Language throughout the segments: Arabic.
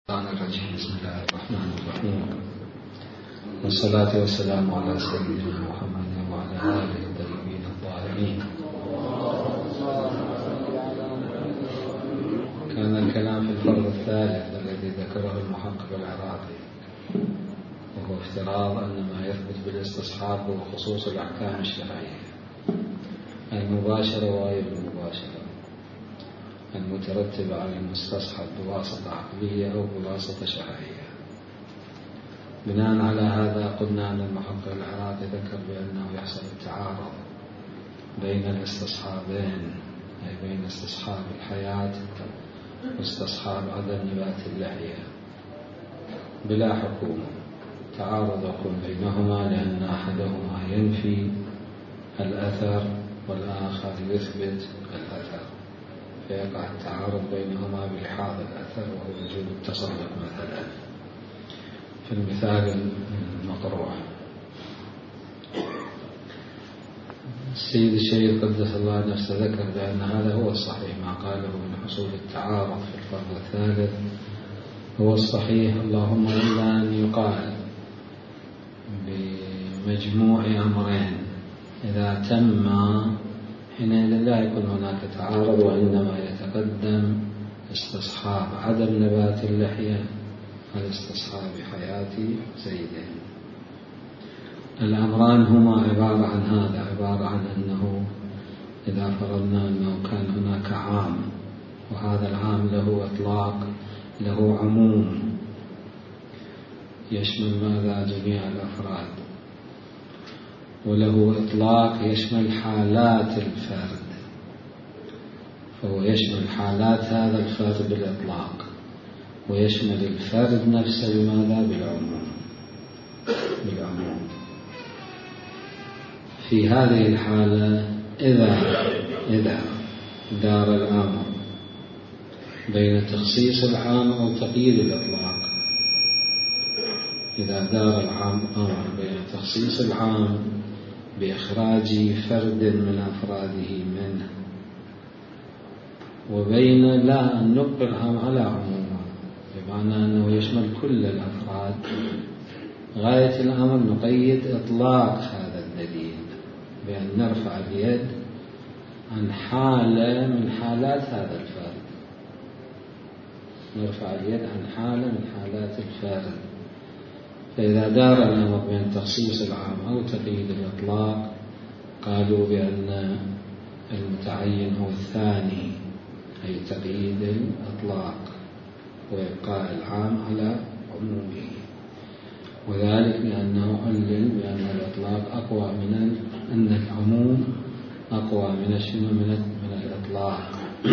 بسم الله الرحمن الرحيم، والصلاة والسلام على سيدنا محمد وعلى آله الطيبين الطاهرين. كان الكلام في الفرض الثالث الذي ذكره المحقق العراقي، وهو افتراض أن ما يثبت بالاستصحاب هو خصوص الأحكام الشرعية المباشرة وغير المباشرة المترتبة على المستصحب بواسطة عقلية أو بواسطة شرعية. بناء على هذا قلنا أن المحقق العراقي ذكر بأنه يحصل التعارض بين الاستصحابين، أي بين استصحاب الحياة واستصحاب عدم نبات اللحية بلا حكومة. تعارض يكون بينهما لأن أحدهما ينفي الأثر والآخر يثبت الأثر، فيقع التعارض بينهما بلحاظ الأثر وهو وجود التصرف مثلا في المثال المطروح. السيد الشيخ قدس الله نفسه ذكر بأن هذا هو الصحيح، ما قاله من حصول التعارض في الفرض الثالث هو الصحيح، اللهم إلا أن يقال بمجموع أمرين إذا تم حينئذ لا يكون هناك تعارض، وإنما يتقدم استصحاب عدم نبات اللحية على استصحاب حياة زيد. الأمران هما عبارة عن هذا، عبارة عن أنه إذا فرضنا أنه كان هناك عام، وهذا العام له إطلاق له عموم يشمل ماذا؟ جميع الأفراد، وله إطلاق يشمل حالات الفرد، فهو يشمل حالات هذا الفرد بالإطلاق، ويشمل الفرد نفسه بماذا؟ بالعموم. في هذه الحالة إذا دار الأمر بين تخصيص العام أو تقييد الإطلاق، إذا دار الأمر بين تخصيص العام بإخراج فرد من أفراده منه وبين لا أن نبقي العام على عمومه، بمعنى أنه يشمل كل الأفراد، غاية الأمر نقيد إطلاق هذا الدليل بأن نرفع اليد عن حالة من حالات هذا الفرد، نرفع اليد عن حالة من حالات الفرد. فإذا دار الأمر بين تخصيص العام أو تقييد الإطلاق قالوا بأن المتعين هو الثاني، أي تقييد الإطلاق وإبقاء العام على عمومه، وذلك لأنه علل بأن الإطلاق أقوى من أن العموم أقوى من الإطلاق.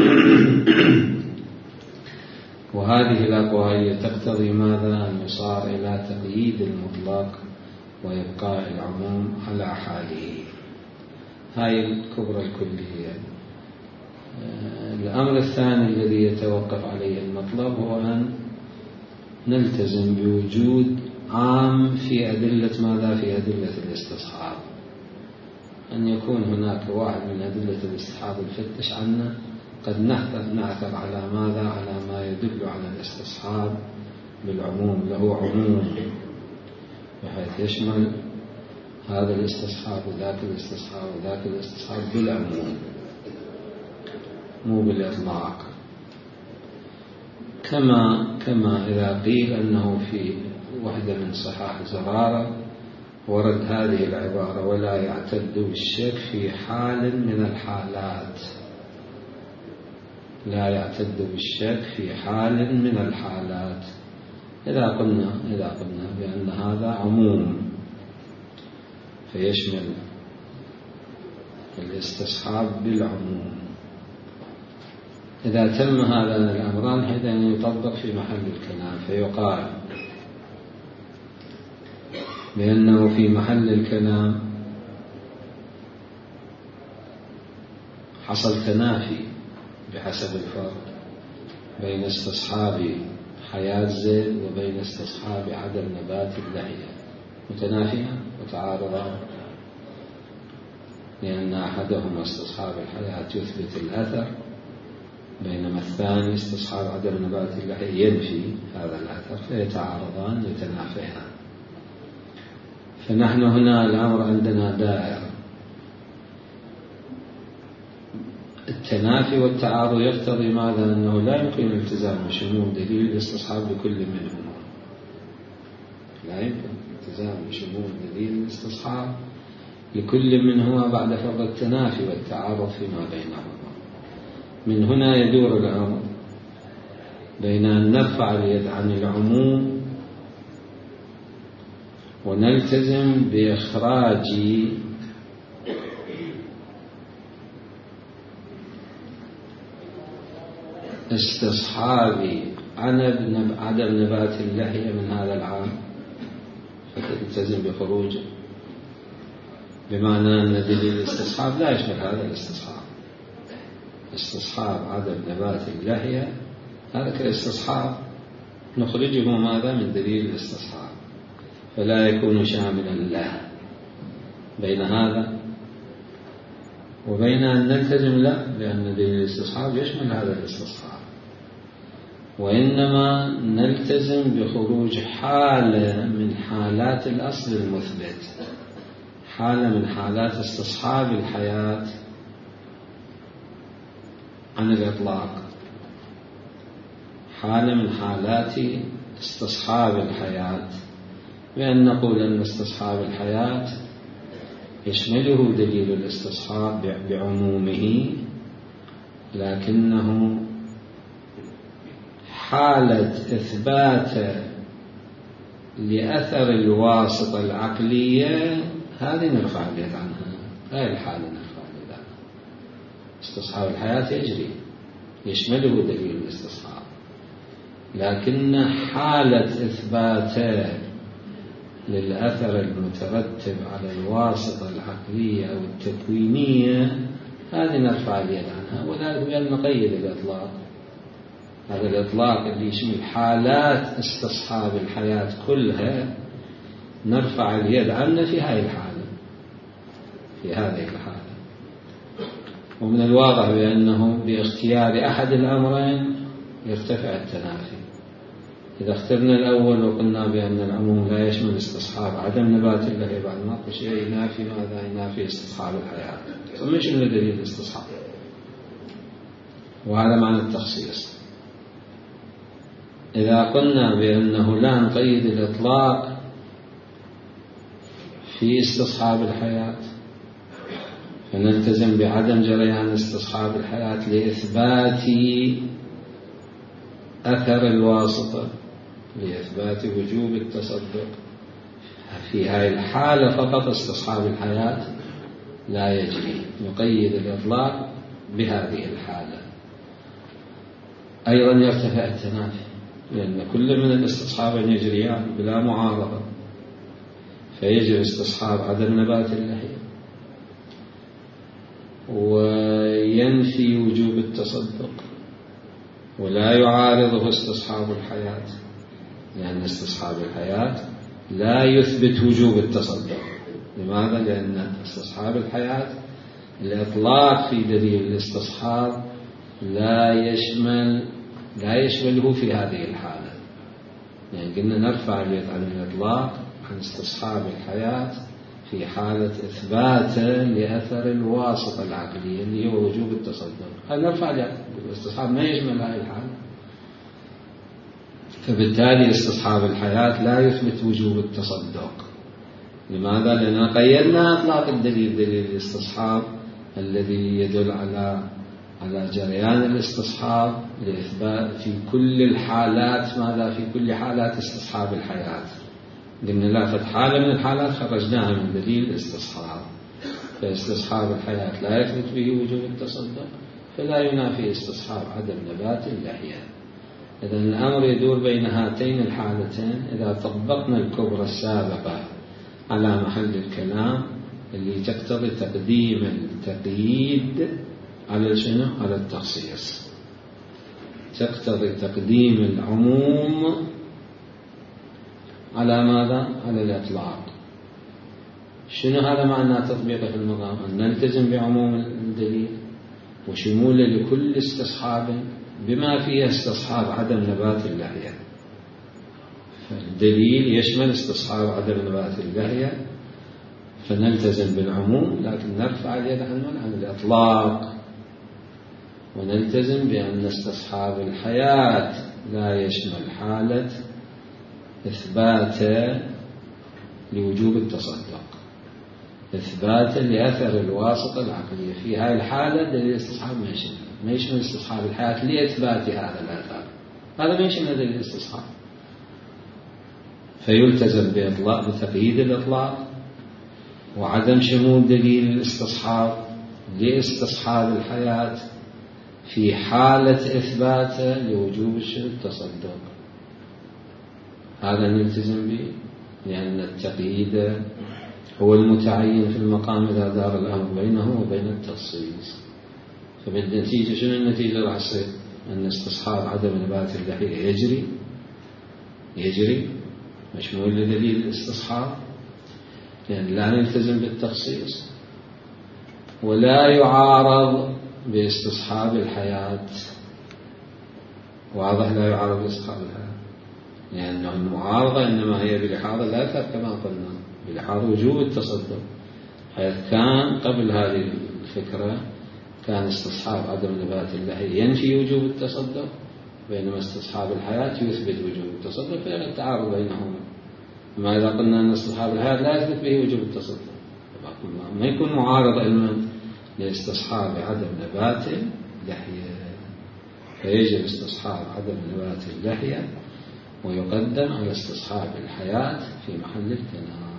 وهذه الأقوال تقتضي ماذا؟ أن يصار إلى تقييد المطلق وإبقاء العموم على حاله. هاي الكبرى الكلية. الأمر الثاني الذي يتوقف عليه المطلب هو أن نلتزم بوجود عام في أدلة ماذا؟ في أدلة الاستصحاب، أن يكون هناك واحد من أدلة الاستصحاب الفتش عنه قد نعثر على ماذا؟ على ما يدل على الاستصحاب بالعموم، له عموم بحيث يشمل هذا الاستصحاب وذاك الاستصحاب وذاك الاستصحاب بالعموم مو بالإطلاق. كما إذا قيل أنه في وحدة من صحاح زرارة ورد هذه العبارة ولا يعتد بالشك في حال من الحالات، لا يعتد بالشك في حال من الحالات. إذا قلنا بأن هذا عموم فيشمل الاستصحاب بالعموم، إذا تم هذان الأمران حينئذ يطبق في محل الكلام، فيقال بأنه في محل الكلام حصل تنافي بحسب الفرق بين استصحاب حياة زيد وبين استصحاب عدم نبات اللحية، متنافية وتعارضان، لأن أحدهما استصحاب الحياة يثبت الأثر، بينما الثاني استصحاب عدم نبات اللحية ينفي هذا الأثر. فيتعارضان يتنافيان. فنحن هنا الأمر عندنا دائر، التنافي والتعارض يقتضي ماذا؟ أنه لا يمكن الالتزام بشمول دليل الاستصحاب لكل منهما، لا يمكن الالتزام بشمول دليل الاستصحاب لكل منهما بعد فرض التنافي والتعارض فيما بينهما. من هنا يدور الأمر بين أن نرفع اليد عن العموم ونلتزم بإخراج استصحاب عدم نبات اللحية من هذا العام، فتلتزم بخروجه، بمعنى أن دليل الاستصحاب لا يشمل هذا الاستصحاب. استصحاب عدم نبات اللحية هذا كاستصحاب نخرجه ماذا؟ من دليل الاستصحاب، فلا يكون شاملا له. بين هذا وبين أن نلتزم له، لأن دليل الاستصحاب يشمل هذا الاستصحاب، وإنما نلتزم بخروج حالة من حالات الأصل المثبت، حالة من حالات استصحاب الحياة عن الإطلاق، حالة من حالات استصحاب الحياة، بأن نقول أن استصحاب الحياة يشمله دليل الاستصحاب بعمومه، لكنه حالة إثبات لأثر الواسطة العقلية هذه نرفع اليد عنها، هذه الحالة نرفع اليد عنها. استصحاب الحياة يجري يشمله دليل الاستصحاب، لكن حالة إثبات للأثر المترتب على الواسطة العقلية أو التكوينية هذه نرفع اليد عنها، وذلك بأن نقيد الإطلاق. هذا الإطلاق اللي يشمل حالات استصحاب الحياة كلها نرفع اليد عنه في هذه الحالة، في هذه الحالة. ومن الواضح بأنه باختيار أحد الأمرين يرتفع التنافي. إذا اخترنا الأول وقلنا بأن العموم لا يشمل استصحاب عدم نبات اللحية بعد ما قل شيء ينافي ماذا؟ ينافي استصحاب الحياة، ثم يشمل دليل الاستصحاب، وهذا معنى التخصيص. إذا قلنا بأنه لا نقيد الإطلاق في استصحاب الحياة فنلتزم بعدم جريان استصحاب الحياة لإثبات أثر الواسطة، لإثبات وجوب التصدق. في هذه الحالة فقط استصحاب الحياة لا يجري، نقيد الإطلاق بهذه الحالة. أيضا يرتفع التنافي، لأن كل من الاستصحابين يجريان بلا معارضة، فيجري استصحاب عدم نبات اللحية وينفي وجوب التصدق، ولا يعارضه استصحاب الحياة، لأن استصحاب الحياة لا يثبت وجوب التصدق. لماذا؟ لأن استصحاب الحياة الإطلاق في دليل الاستصحاب لا يشمله في هذه الحالة. يعني قلنا نرفع اليد عن الإطلاق عن استصحاب الحياة في حالة إثبات لأثر الواسطة العقلية اللي هو وجوب التصدق، هذا نرفع اليد. الاستصحاب ما يشمل هذه الحالة، فبالتالي استصحاب الحياة لا يثبت وجوب التصدق. لماذا؟ لأننا قيدنا إطلاق الدليل، دليل الاستصحاب الذي يدل على جريان الاستصحاب لإثبات في كل الحالات ماذا؟ في كل حالات استصحاب الحياة. قلنا لا فت حالة من الحالات خرجناها من دليل الاستصحاب، فاستصحاب الحياة لا يثبت به وجوب التصدق، فلا ينافي استصحاب عدم نبات اللحية. إذن الأمر يدور بين هاتين الحالتين. إذا طبقنا الكبرى السابقة على محل الكلام اللي تقتضي تقديم التقييد على شنو؟ على التخصيص، تقتضي تقديم العموم على ماذا؟ على الإطلاق. شنو هذا معنى تطبيقه في النظام؟ أن نلتزم بعموم الدليل وشموله لكل استصحاب بما فيه استصحاب عدم نبات اللحية، الدليل يشمل استصحاب عدم نبات اللحية فنلتزم بالعموم، لكن نرفع اليد عن الإطلاق ونلتزم بأن استصحاب الحياة لا يشمل حالة إثبات لوجوب التصدق، إثبات لأثر الواسطة العقلية. في هذه الحالة دليل الاستصحاب ما يشمل استصحاب الحياة لإثبات هذا الآثار، هذا ما يشمل دليل الاستصحاب، فيلتزم بإطلاق بتقييد الإطلاق وعدم شمول دليل الاستصحاب لاستصحاب الحياة في حالة إثبات لوجوب التصدق. هذا نلتزم به لأن التقييد هو المتعين في المقام إذا دار الأمر بينه وبين التخصيص. فبالنتيجة شنو النتيجة راح تصير؟ أن استصحاب عدم نبات اللحية يجري مشمول لدليل الاستصحاب، لأن لا نلتزم بالتخصيص، ولا يعارض باستصحاب الحياة. واضح؟ لا يعارض باستصحاب الحياة، لأن المعارضة إنما هي بلحاظ الأثر كما قلنا، بلحاظ وجوب التصدق، حيث كان قبل هذه الفكرة كان استصحاب عدم نبات اللحية ينفي وجوب التصدق، بينما استصحاب الحياة يثبت وجوب التصدق، فلا التعارض بينهما. ما إذا قلنا أن استصحاب الحياة لا يثبت به وجوب التصدق، ما يكون معارض علما لاستصحاب عدم نبات اللحية، فيجب استصحاب عدم نبات اللحية ويقدم على استصحاب الحياة في محل الكلام.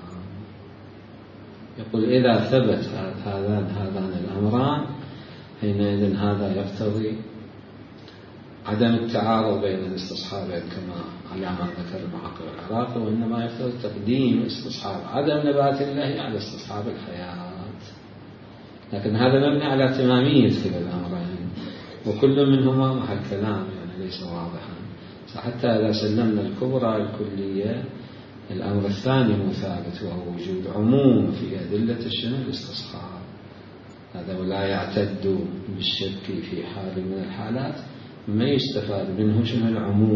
يقول إذا ثبت هذان الأمران حينئذ هذا يقتضي عدم التعارض بين الاستصحابين كما على ما ذكر المحقق العراقي، وإنما يقتضي تقديم استصحاب عدم نبات اللحية على استصحاب الحياة. لكن هذا مبني على تمامية كلا الأمرين، وكل منهما محل كلام، يعني ليس واضحا. حتى إذا سلمنا الكبرى الكلية الأمر الثاني مثابت، وهو وجود عموم في أدلة الشنو الاستصحاب، هذا ولا يعتد بالشك في حال من الحالات، ما يستفاد منه شنو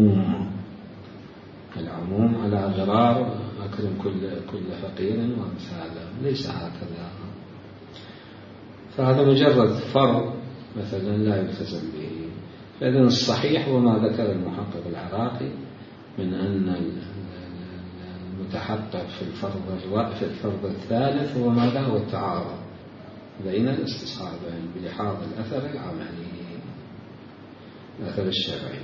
العموم على غرار أكرم كل فقير وامثاله، ليس هكذا. فهذا مجرد فرض مثلا لا يلتزم به. فإذن الصحيح هو ما ذكر المحقق العراقي من أن المتحقق في الفرض الثالث هو ماذا؟ هو التعارض بين الاستصحابين بلحاظ الأثر العملي، الأثر الشرعي.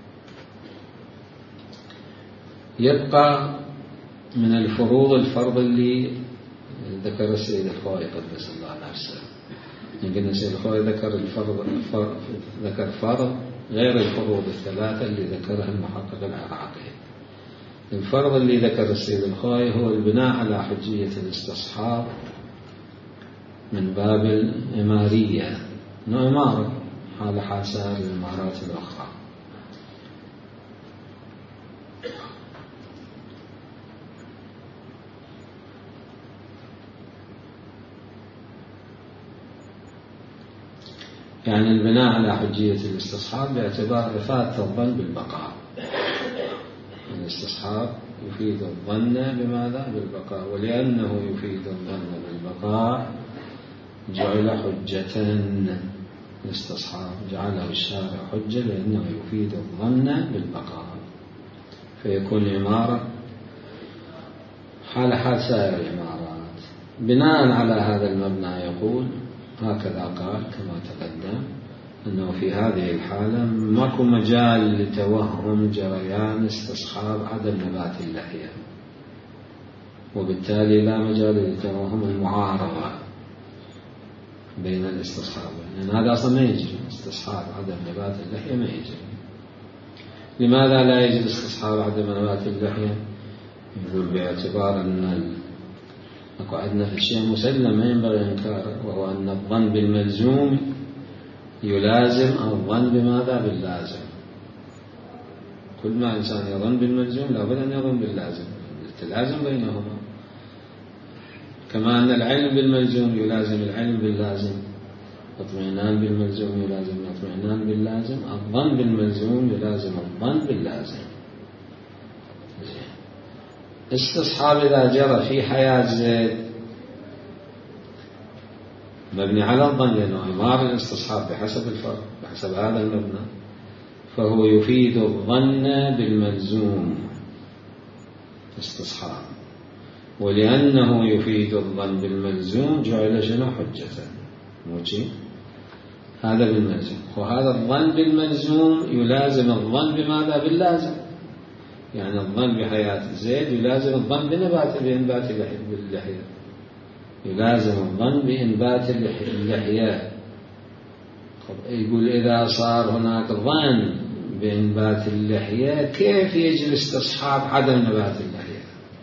يبقى من الفروض الفرض اللي ذكر السيد الخوئي قدس الله نفسه. يمكن السيد الخوئي ذكر فرض غير الفروض الثلاثة اللي ذكرها المحقق العراقي. الفرض اللي ذكر السيد الخوئي هو البناء على حجية الاستصحاب من باب الإمارية، إنه إمارة حال سائر الإمارات الأخرى. يعني البناء على حجية الاستصحاب باعتبار إفادة الظن بالبقاء. الاستصحاب يفيد الظن بماذا؟ بالبقاء، ولأنه يفيد الظن بالبقاء جعل حجة. الاستصحاب جعله الشارع حجة لأنه يفيد الظن بالبقاء، فيكون إمارة حال سائر الإمارات. بناء على هذا المبنى يقول هكذا قال كما تقدم أنه في هذه الحالة ماكو مجال لتوهم جريان استصحاب عدم نبات اللحية، وبالتالي لا مجال لتوهم المعارضة بين الاستصحابين، لأن هذا أصلا ما يجري. استصحاب عدم نبات اللحية ما يجري. لماذا لا يجري استصحاب عدم نبات اللحية؟ يقول باعتبار أن أكو عندنا في الشيء مسلم ما ينبغي إنكاره، وهو أن الظن بالملزوم يلازم الظن بماذا؟ باللازم. كل ما إنسان يظن بالملزوم لابد أن يظن باللازم، التلازم بينهما. كما أن العلم بالملزوم يلازم العلم باللازم، اطمئنان بالملزوم يلازم الاطمئنان باللازم، الظن بالملزوم يلازم الظن باللازم. استصحاب إذا جرى في حياة زيد مبني على الظن، لأنه إمار الاستصحاب بحسب الفرق بحسب هذا المبنى، فهو يفيد الظن بالملزوم استصحاب، ولأنه يفيد الظن بالملزوم جعل شنو حجة موجي هذا بالملزوم. وهذا الظن بالملزوم يلازم الظن بماذا؟ باللازم. يعني الظن بحياة زيد يلازم الظن بإنبات اللحية، يلازم الظن بإنبات اللحية. يقول إذا صار هناك ظن بإنبات اللحية كيف يجري استصحاب عدم نبات اللحية؟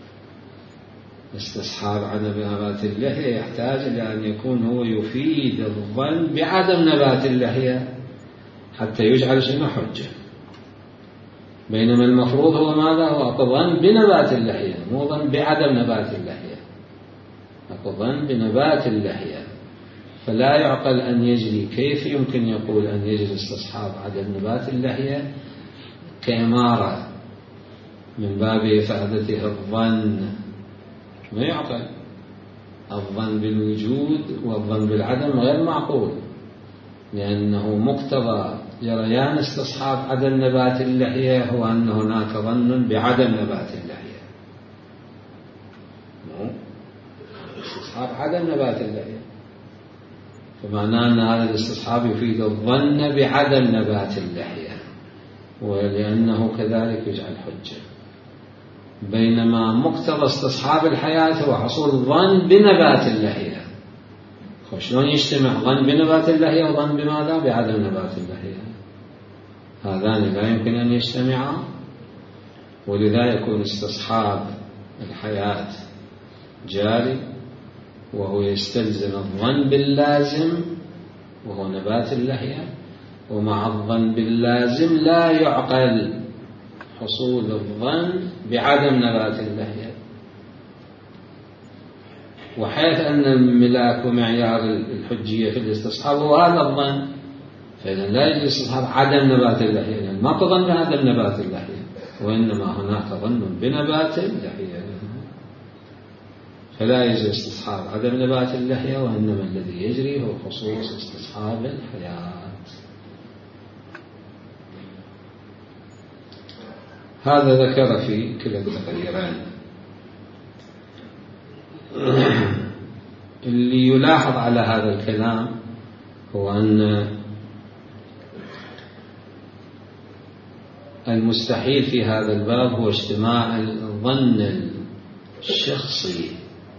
استصحاب عدم نبات اللحية يحتاج إلى أن يكون هو يفيد الظن بعدم نبات اللحية حتى يجعل شنو حجة، بينما المفروض هو ماذا؟ هو الظن بنبات اللحية مو ظن بعدم نبات اللحية، الظن بنبات اللحية. فلا يعقل أن يجري، كيف يمكن يقول أن يجري استصحاب عدم نبات اللحية كإمارة من باب إفادته الظن؟ ما يعقل. الظن بالوجود والظن بالعدم غير معقول، لأنه مقتضى جريان استصحاب عدم نبات اللحية هو أن هناك ظن بعدم نبات اللحية، استصحاب عدم نبات اللحية، فمعناه أن هذا الاستصحاب يفيد الظن بعدم نبات اللحية، ولأنه كذلك يجعل حجة. بينما مقتضى استصحاب الحياة هو حصول الظن بنبات اللحية. شلون يجتمع ظن بنبات اللحية وظن بماذا؟ بعدم نبات اللحية؟ هذان لا يمكن أن يجتمعا، ولذا يكون استصحاب الحياة جاري وهو يستلزم الظن باللازم وهو نبات اللحية، ومع الظن باللازم لا يعقل حصول الظن بعدم نبات اللحية. وحيث أن الملاك ومعيار الحجية في الاستصحاب هو هذا الظن، فإذا لا يجوز استصحاب عدم نبات اللحية، لأن ما تظن بعدم نبات اللحية، وإنما هناك ظن بنبات اللحية، فلا يجوز استصحاب عدم نبات اللحية، وإنما الذي يجري هو خصوص استصحاب الحياة. هذا ذكر في كلا التقريرين. اللي يلاحظ على هذا الكلام هو أن المستحيل في هذا الباب هو اجتماع الظن الشخصي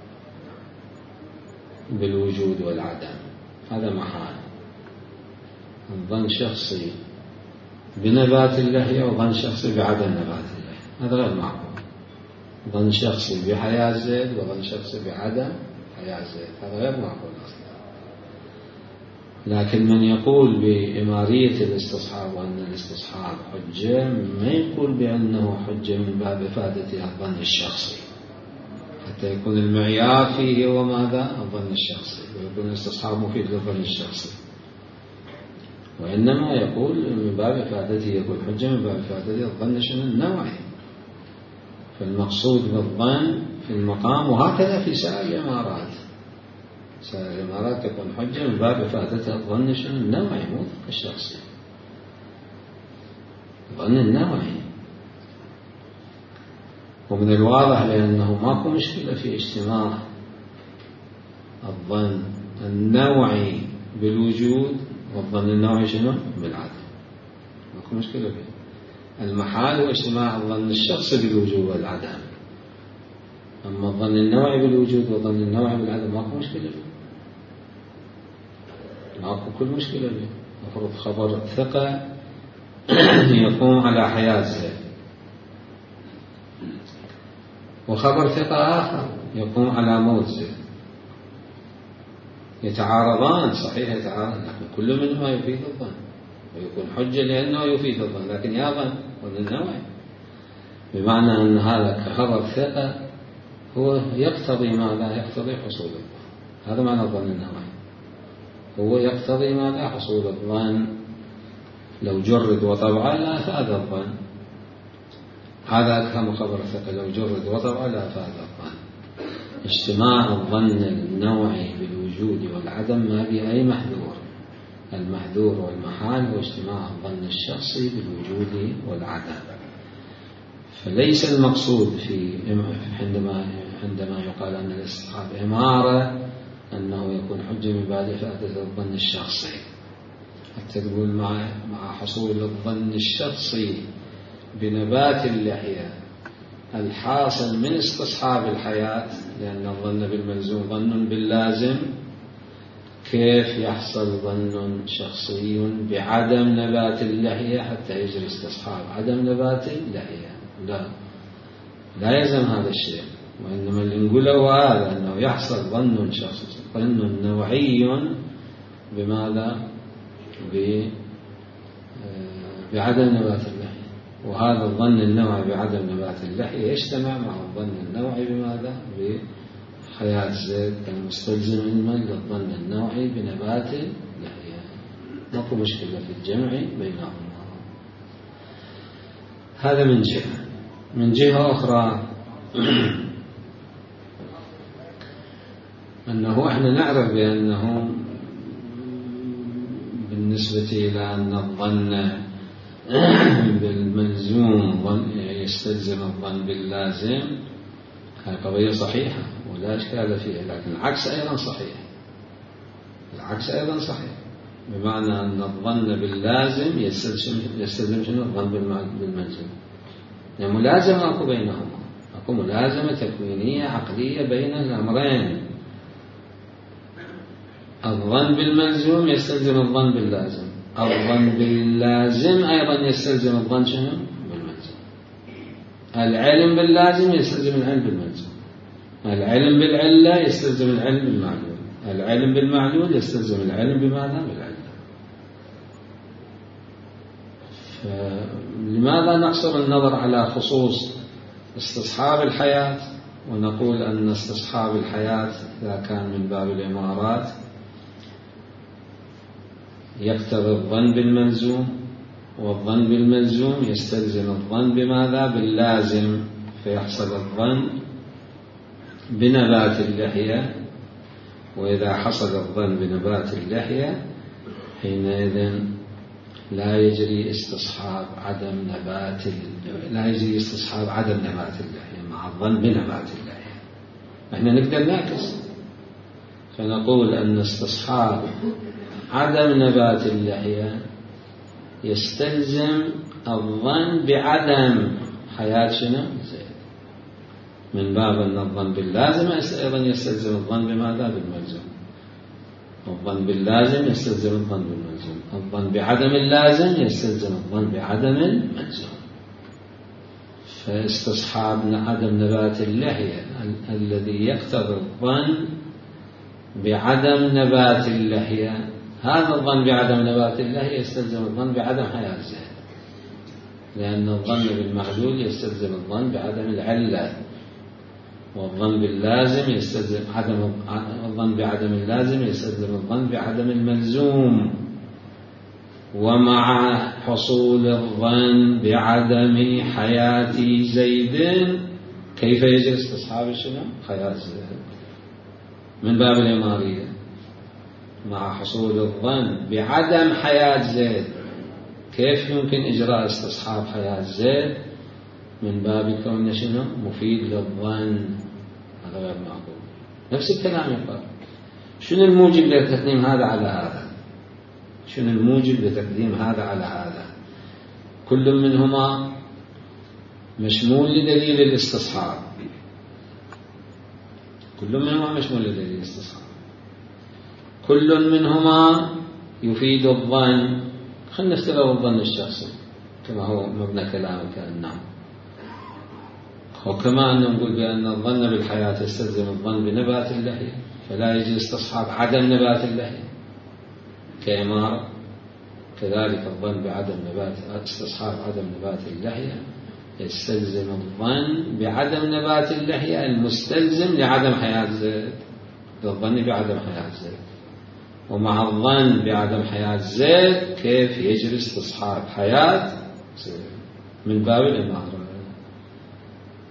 بالوجود والعدم، هذا محال. الظن شخصي بنبات اللحية وظن شخصي بعدم نبات اللحية، هذا غير معقول. ظن شخصي بحياة زيد وظن شخصي بعدم حياة زيد، هذا غير معقول أصلا. لكن من يقول بإمارية الاستصحاب وأن الاستصحاب حجة ما يقول بأنه حجة من باب إفادة الظن الشخصي، حتى يكون المعيار فيه هو ماذا؟ الظن الشخصي، ويكون الاستصحاب مفيد للظن الشخصي. وإنما يقول من باب إفادته، يقول حجة من باب إفادته الظن النوعي. فالمقصود بالظن في المقام، وهكذا في سائر الإمارات، سائر الإمارات تكون حجة من باب إفادته الظن النوعي مو الشخصي، الظن النوعي. ومن الواضح لأنه ماكو مشكلة في اجتماع الظن النوعي بالوجود والظن النوعي شنو؟ بالعدم، ماكو مشكلة فيه. المحال هو اجتماع الظن الشخصي بالوجود والعدم، أما الظن النوعي بالوجود والظن النوعي بالعدم ماكو مشكلة فيه، ماكو كل مشكلة فيه. المفروض خبر ثقة يقوم على حياة زيد، وخبر ثقة آخر يقوم على موت زيد، يتعارضان، صحيح يتعارضان، لكن كل منهما يفيد الظن ويكون حجة لأنه يفيد الظن، لكن يا ظن والنوعي، بمعنى أن هذا كخبر ثقة هو يقتضي ماذا؟ يقتضي حصول الظن، هذا معنى الظن النوعي، هو يقتضي ماذا؟ حصول الظن. لو جرد وطبعا لا أفاد الظن، هذا أكرم خبر ثقة لو جرد وطبع لا فاد الظن. اجتماع الظن النوعي بالوجود والعدم ما به أي محذور. المحذور والمحال هو اجتماع الظن الشخصي بالوجود والعدم. فليس المقصود عندما يقال أن الاستصحاب إمارة أنه يكون حجة من بعد إفادة الظن الشخصي. حتى تقول مع حصول الظن الشخصي بنبات اللحية الحاصل من استصحاب الحياة، لأن الظن بالملزوم ظن باللازم، كيف يحصل ظن شخصي بعدم نبات اللحية حتى يجري استصحاب عدم نبات اللحية؟ لا يلزم هذا الشيء. وإنما اللي نقوله هذا أنه يحصل ظن شخصي، ظن نوعي بماذا؟ بعدم نبات اللحية. وهذا الظن النوعي بعدم نبات اللحية يجتمع مع الظن النوعي بماذا؟ بحياة زيد المستلزم للظن النوعي بنبات اللحية. ماكو مشكلة في الجمع بينهما. هذا من جهة. من جهة أخرى أنه إحنا نعرف بأنه بالنسبة إلى أن الظن بالملزوم يستلزم الظن باللازم، هذه قضية صحيحة ولا إشكال فيها، لكن العكس أيضا صحيح. العكس أيضا صحيح، بمعنى أن الظن باللازم يستلزم شنو؟ الظن بالملزوم. يعني ملازمة أكو بينهما، أكو ملازمة تكوينية عقلية بين الأمرين. الظن بالملزوم يستلزم الظن باللازم، الظن باللازم أيضا يستلزم الظن شنو؟ بالملزوم. العلم باللازم يستلزم العلم بالملزوم، العلم بالعلة يستلزم العلم بالمعلول، العلم بالمعلول يستلزم العلم بماذا؟ بالعلة. فلماذا نقصر النظر على خصوص استصحاب الحياة ونقول أن استصحاب الحياة إذا كان من باب الإمارات يقتضي الظن بالملزوم، والظن بالملزوم يستلزم الظن بماذا؟ باللازم، فيحصل الظن بنبات اللحية. وإذا حصل الظن بنبات اللحية حينئذ لا يجري استصحاب عدم نبات اللحية مع الظن بنبات اللحية. احنا نقدر نعكس فنقول أن استصحاب عدم نبات اللحية يستلزم الظن بعدم حياة شنو؟ زيد، من باب أن الظن باللازم أيضا يستلزم الظن بماذا؟ بالملزوم. الظن باللازم يستلزم الظن بالملزوم، الظن بعدم اللازم يستلزم الظن بعدم الملزوم. فاستصحاب عدم نبات اللحية الذي يقتضي الظن بعدم نبات اللحية، هذا الظن بعدم نبات اللحية يستلزم الظن بعدم حياة زيد، لأن الظن بالمعلول يستلزم الظن بعدم العلة، والظن باللازم يستلزم الظن بعدم اللازم يستلزم الظن بعدم الملزوم. ومع حصول الظن بعدم حياة زيد كيف يجري استصحاب شنو؟ حياة زيد من باب الإمارية. مع حصول الظن بعدم حياة زيد كيف يمكن إجراء استصحاب حياة زيد؟ من باب كون شنو؟ مفيد للظن. هذا غير معقول. نفس الكلام يقال. شنو الموجب لتقديم هذا على هذا؟ شنو الموجب لتقديم هذا على هذا؟ كل منهما مشمول لدليل الاستصحاب، كل منهما مشمول لدليل الاستصحاب، كل منهما يفيد الظن. خلينا نفترض الظن الشخصي كما هو مبنى كلامك النعم، وكما أن نقول بأن الظن بالحياة يستلزم الظن بنبات اللحية، فلا يجوز استصحاب عدم نبات اللحية كإمارة، كذلك الظن بعدم نبات استصحاب عدم نبات اللحية يستلزم الظن بعدم نبات اللحية المستلزم لعدم حياة زيد، للظن بعدم حياة زيد. ومع الظن بعدم حياة زيد كيف يجري استصحاب حياة زيد من باب الإمارة.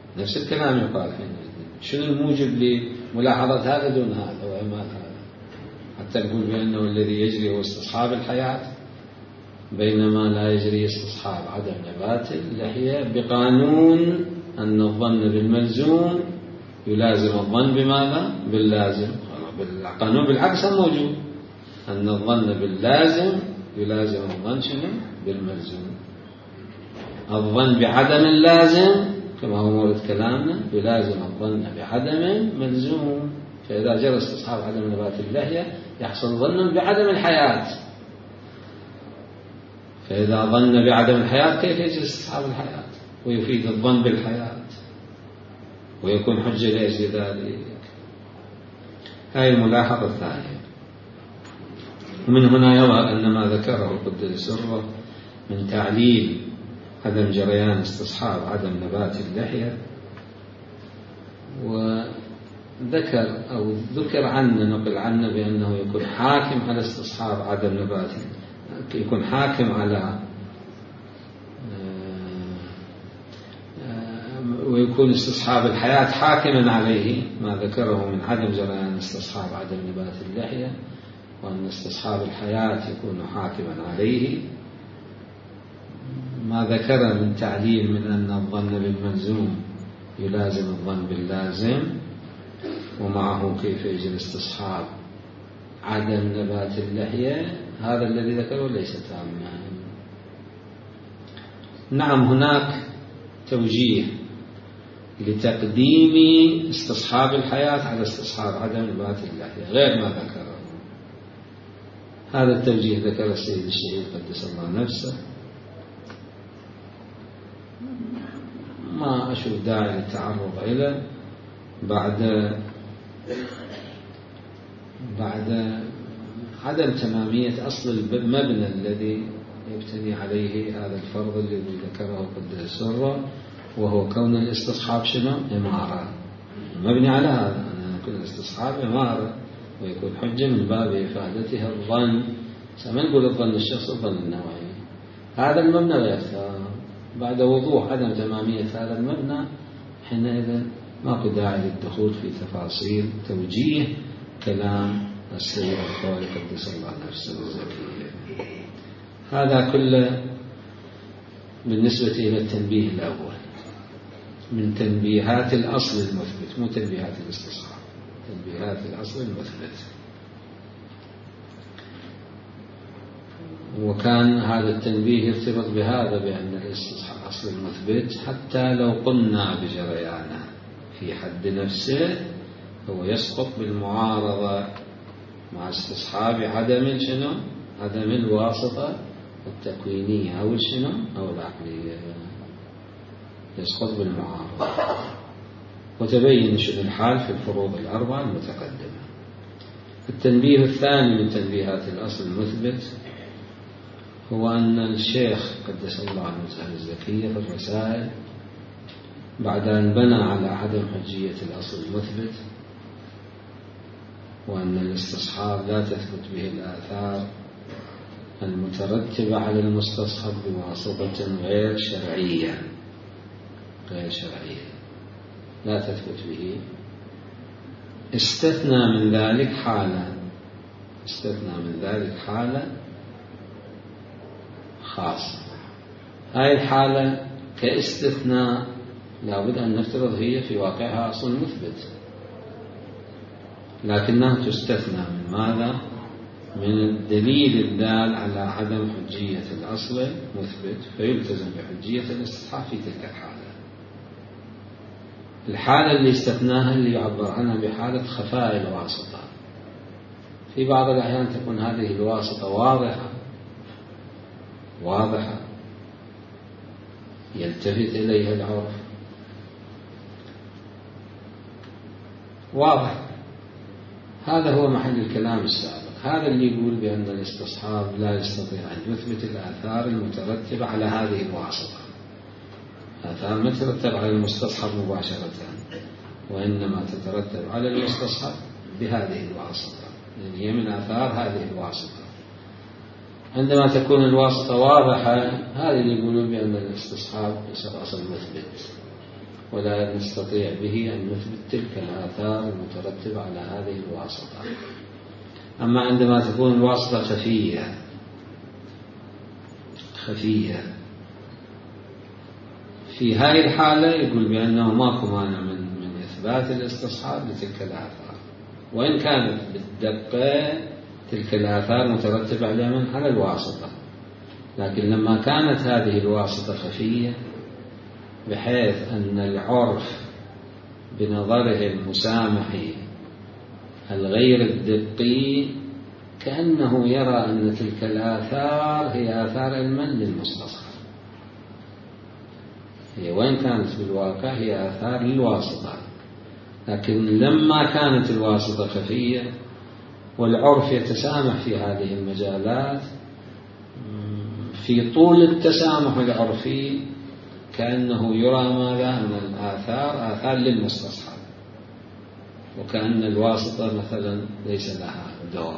نفس الكلام يقال حين شنو الموجب لملاحظة هذا دون هذا وإهمال هذا، حتى نقول بأنه الذي يجري هو استصحاب الحياة بينما لا يجري استصحاب عدم نبات اللحية، بقانون أن الظن بالملزوم يلازم الظن بماذا؟ باللازم. القانون بالعكس موجود، أن الظن باللازم يلازم الظن شنو؟ بالملزوم. الظن بعدم اللازم كما هو مورد كلامنا يلازم الظن بعدم ملزوم. فإذا جرى استصحاب عدم نبات اللحية يحصل ظن بعدم الحياة، فإذا ظن بعدم الحياة كيف يجري استصحاب الحياة ويفيد الظن بالحياة ويكون حجة لأجل ذلك؟ هذه الملاحظة الثانية. ومن هنا يرى أن ما ذكره قدس سره من تعليل عدم جريان استصحاب عدم نبات اللحية، ذكر عنا نقل عنا بأنه يكون حاكم على استصحاب عدم نبات، يكون حاكم على ويكون استصحاب الحياة حاكما عليه، ما ذكره من عدم جريان استصحاب عدم نبات اللحية، وأن استصحاب الحياة يكون حاكما عليه. ما ذكر من تعليل من أن الظن بالملزوم يلازم الظن باللازم، ومعه كيف يجري استصحاب عدم نبات اللحية، هذا الذي ذكره ليس تاما. نعم هناك توجيه لتقديم استصحاب الحياة على استصحاب عدم نبات اللحية غير ما ذكره. هذا التوجيه ذكر السيد الشهيد قدس الله نفسه، ما أشوف داعي للتعرض إليه بعد عدم تمامية أصل المبنى الذي يبتني عليه هذا الفرض الذي ذكره قدس سره، وهو كون الاستصحاب شنو؟ إمارة، مبني على هذا أن يكون الاستصحاب إمارة ويكون حجة من باب إفادتها الظن. ما نقول الظن الشخص الظن النوعي، هذا المبنى غير تام. بعد وضوح عدم تمامية هذا المبنى حينئذ ماكو داعي للدخول في تفاصيل توجيه كلام السيد الخوالي قدس الله نفسه الزكية. هذا كله بالنسبة إلى التنبيه الأول من تنبيهات الأصل المثبت، مو تنبيهات الاستصحاب، تنبيهات الأصل المثبت. وكان هذا التنبيه يرتبط بهذا بأن الاستصحاب أصل المثبت حتى لو قلنا بجريانه في حد نفسه هو يسقط بالمعارضة مع استصحاب عدم شنو؟ عدم الواسطة التكوينية أو شنو؟ أو العقلية، يسقط بالمعارضة. وتبين شنو الحال في الفروض الأربعة المتقدمة. التنبيه الثاني من تنبيهات الأصل المثبت هو أن الشيخ قدس الله نفسه الزكية في الرسائل بعد أن بنى على عدم حجية الأصل المثبت وأن الاستصحاب لا تثبت به الآثار المترتبة على المستصحب بواسطة غير شرعية لا تثبت به، استثنى من ذلك حالة خاصة. هذه الحالة كاستثناء لابد أن نفترض هي في واقعها أصل مثبت، لكنها تستثنى من ماذا؟ من الدليل الدال على عدم حجية الأصل المثبت، فيلتزم بحجية الاستصحاب في تلك الحالة اللي استثناها اللي يعبر عنها بحالة خفاء الواسطة. في بعض الأحيان تكون هذه الواسطة واضحة يلتفت إليها العرف واضح. هذا هو محل الكلام السابق، هذا اللي يقول بأن الاستصحاب لا يستطيع أن يثبت الآثار المترتبة على هذه الواسطة. آثار ما تترتب على المستصحب مباشرة، وإنما تترتب على المستصحب بهذه الواسطة، يعني هي من آثار هذه الواسطة. عندما تكون الواسطة واضحة هذا اللي يقولون بأن الاستصحاب يصير أصل مثبت. ولا نستطيع به أن نثبت تلك الآثار المترتبة على هذه الواسطة. أما عندما تكون الواسطة خفية في هذه الحالة يقول بأنه ماكو مانع من إثبات الاستصحاب لتلك الآثار، وإن كانت بالدقة تلك الآثار مترتبة على الواسطة، لكن لما كانت هذه الواسطة خفية بحيث أن العرف بنظره المسامحي الغير الدقي كأنه يرى أن تلك الآثار هي آثار المن للمستصحب، هي وإن كانت بالواقع هي آثار للواسطة، لكن لما كانت الواسطة خفية والعرف يتسامح في هذه المجالات، في طول التسامح العرفي كأنه يرى ماذا؟ أن الآثار آثار للمستصحب، وكأن الواسطة مثلا ليس لها دور.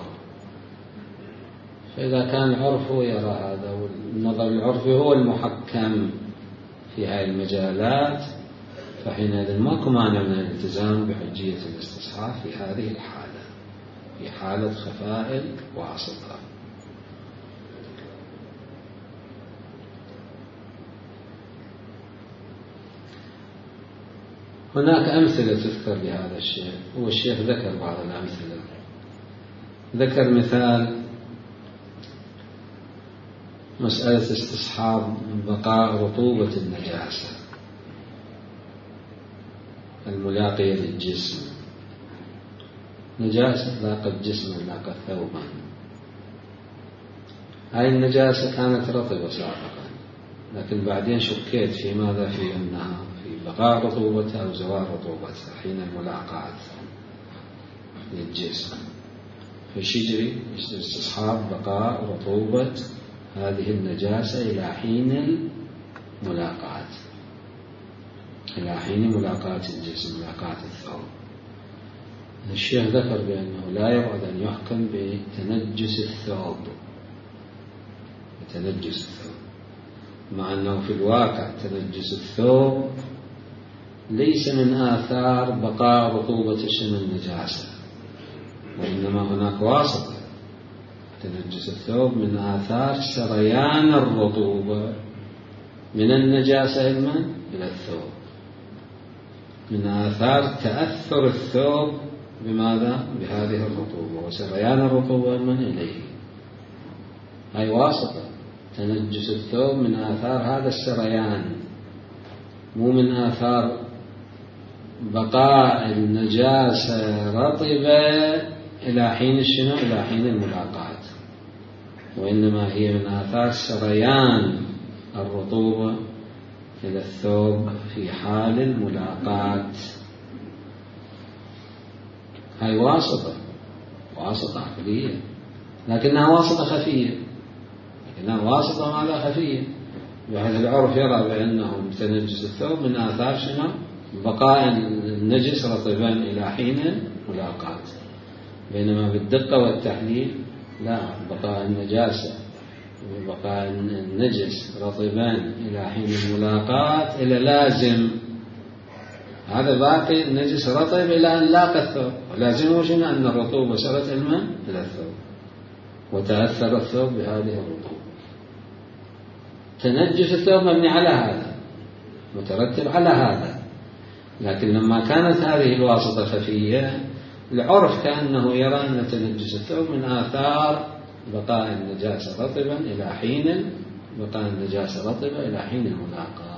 فإذا كان العرف يرى هذا والنظر العرفي هو المحكم في هذه المجالات، فحينئذ ماكو مانع من الالتزام بحجية الاستصحاب في هذه الحالة، في حالة خفاء الواسطة. هناك أمثلة تذكر لهذا الشيء، والشيخ ذكر بعض الأمثلة. ذكر مثال مسألة استصحاب بقاء رطوبة النجاسة الملاقية للجسم. نجاسة لاقت جسما لاقت ثوبا، هاي النجاسة كانت رطبة سابقا، لكن بعدين شكيت في ماذا؟ في أنها في بقاء رطوبتها أو زوال رطوبتها حين الملاقاة للجسم. فش يجري؟ استصحاب بقاء رطوبة هذه النجاسة إلى حين الملاقاة، إلى حين ملاقاة الجسم، ملاقاة الثوب. الشيخ ذكر بأنه لا يبعد أن يحكم بتنجس الثوب، مع أنه في الواقع تنجس الثوب ليس من آثار بقاء رطوبة النجاسة، وإنما هناك واسطة. تنجس الثوب من آثار سريان الرطوبة من النجاسة إلى الثوب، من آثار تأثر الثوب بماذا؟ بهذه الرطوبة وسريان الرطوبة إليه. هاي واسطة. تنجس الثوب من آثار هذا السريان، مو من آثار بقاء النجاسة رطبة إلى حين الشنو؟ إلى حين الملاقاة، وإنما هي من آثار سريان الرطوبة إلى الثوب في حال الملاقاة. هاي واسطة عقلية، لكنها واسطة خفية، ماذا خفية؟ بحيث العرف يرى بأنه تنجس الثوب من آثار شنو؟ بقاء النجس رطبا إلى حين الملاقاة، بينما بالدقة والتحليل لا، بقاء النجاسة وبقاء النجس رطبا إلى حين الملاقاة إلى لازم، هذا باقي النجس رطب إلى أن لاقى الثوب، ولازمه شنو؟ أن الرطوبة وصلت الماء إلى الثوب وتأثر الثوب بهذه الرطوبة. تنجس الثوب مبني على هذا، مترتب على هذا، لكن لما كانت هذه الواسطة خفية العرف كأنه يرى أن تنجس الثوب من آثار بقاء النجاسة رطبا إلى حين بقاء النجاسة رطبة إلى حين الملاقاة.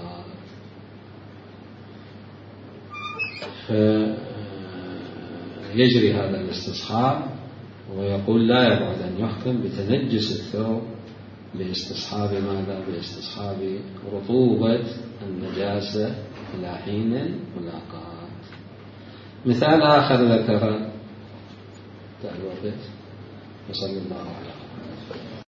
فيجري هذا الاستصحاب، ويقول لا يبعد أن يحكم بتنجس الثوب باستصحاب ماذا؟ باستصحاب رطوبة النجاسة إلى حين الملاقاة. مثال آخر ذكر الوقت، وصلى الله عليه